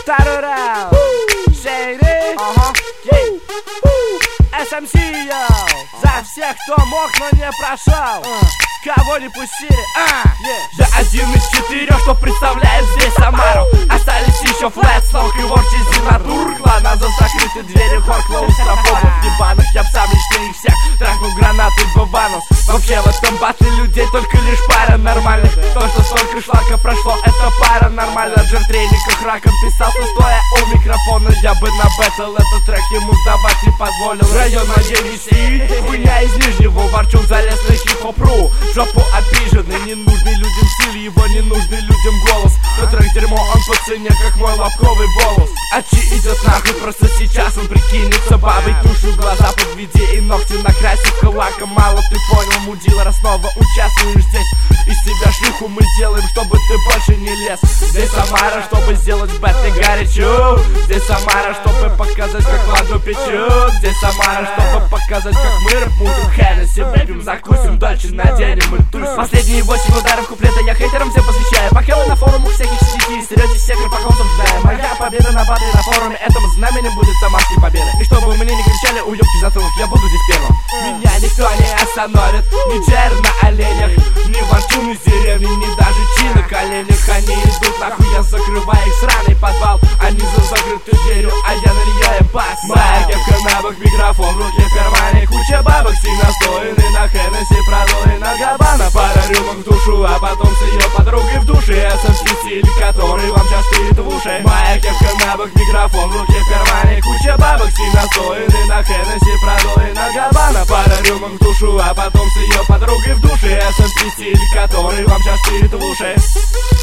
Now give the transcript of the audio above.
Второй раунд. Шейри. SMC, йоу. За всех, кто мог, но не прошел. Кого не пустили, Я один из 4, кто представляет здесь Самару. Остались еще Флэт, Снок и Ворчи, Зинатур. Клана за закрыты двери, хор клаустрофобов ебаных. Я б сам лично их всех трахнул гранаты бабанус. Вообще в этом батле людей только лишь пара нормальных. То, что столько шлака прошло, это пара нормально. Же в тренингах раком писался, стоя у микрофона. Я бы на бэтл этот трек ему сдавать не позволил. Район на DVC, хуйня из Нижнего. Ворчун залез на хип-хоп.ру. Жопу обиженный, ненужный людям стиль, его ненужный людям голос. Тот трек дерьмо, он по цене, как мой лобковый волос. А Чи идет нахуй, просто сейчас он прикинется бабой. Тушу глаза подведи и ногти накрасив лаком. Мало ты понял, мудила, снова участвуешь здесь. Из себя шлюху мы делаем, чтобы ты больше не лез. Здесь Самара, чтобы сделать бэт не горячо. Здесь Самара, чтобы показать, как ладу печу. Здесь Самара, чтобы показать, как мы рэп-мутим. Хеннесси выпьем, закусим, дальше наденем и тусим. Последние 8 ударов куплета я хейтерам всем посвящаю. Пока вы на форумах всяких сидите и стерете секрет, пока обсуждаем. Моя победа на батле на форуме, этому знаменем будет самарской победы. И чтобы мне не кричали уёбки затылок, я буду здесь первым. Меня никто не остановит, ни Джер на оленях, ни Ворчун из деревни, ни даже Чи на коленях. Они идут нахуй, я закрываю их сраный подвал. Они за закрытой дверью, а я на нее им бас. Моя кепка на бок, микрофон в руке, в кармане куча бабок. Сильно стоены на Хеннесси, продолы на Габана. Пара рюмок в душу, а потом с ее подругой в душе. SMC стиль, который вам сейчас тырит в уши. Моя кепка на бок, микрофон в руке, в кармане куча бабок. Сильно стоены на Хеннесси, продолы на Габана. Пара рюмок в душу, а потом с ее подругой в душе. SMC стиль, который вам сейчас тырит в уши.